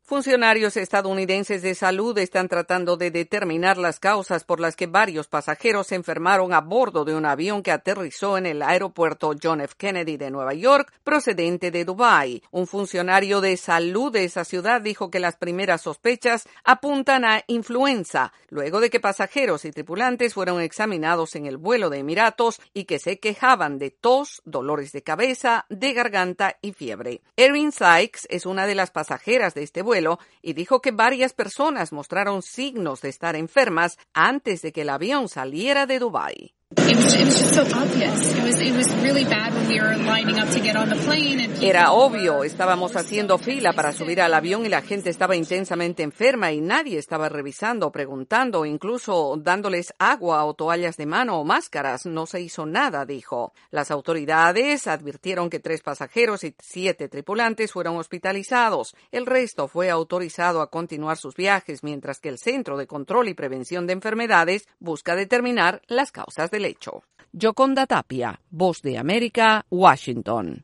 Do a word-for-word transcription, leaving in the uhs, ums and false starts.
Funcionarios estadounidenses de salud están tratando de determinar las causas por las que varios pasajeros se enfermaron a bordo de un avión que aterrizó en el aeropuerto John F. Kennedy de Nueva York, procedente de Dubái. Un funcionario de salud de esa ciudad dijo que las primeras sospechas apuntan a influenza, luego de que pasajeros y tripulantes fueron examinados en el vuelo de Emiratos y que se quejaban de tos, dolores de cabeza, de garganta y fiebre. Erin Sykes es una de las pasajeras de este vuelo y dijo que varias personas mostraron signos de estar enfermas antes de que el avión saliera de Dubái. Era obvio, estábamos haciendo fila para subir al avión y la gente estaba intensamente enferma y nadie estaba revisando, preguntando, incluso dándoles agua o toallas de mano o máscaras. No se hizo nada, dijo. Las autoridades advirtieron que tres pasajeros y siete tripulantes fueron hospitalizados. El resto fue autorizado a continuar sus viajes, mientras que el Centro de Control y Prevención de Enfermedades busca determinar las causas del hecho. Yoconda Tapia, Voz de América, Washington.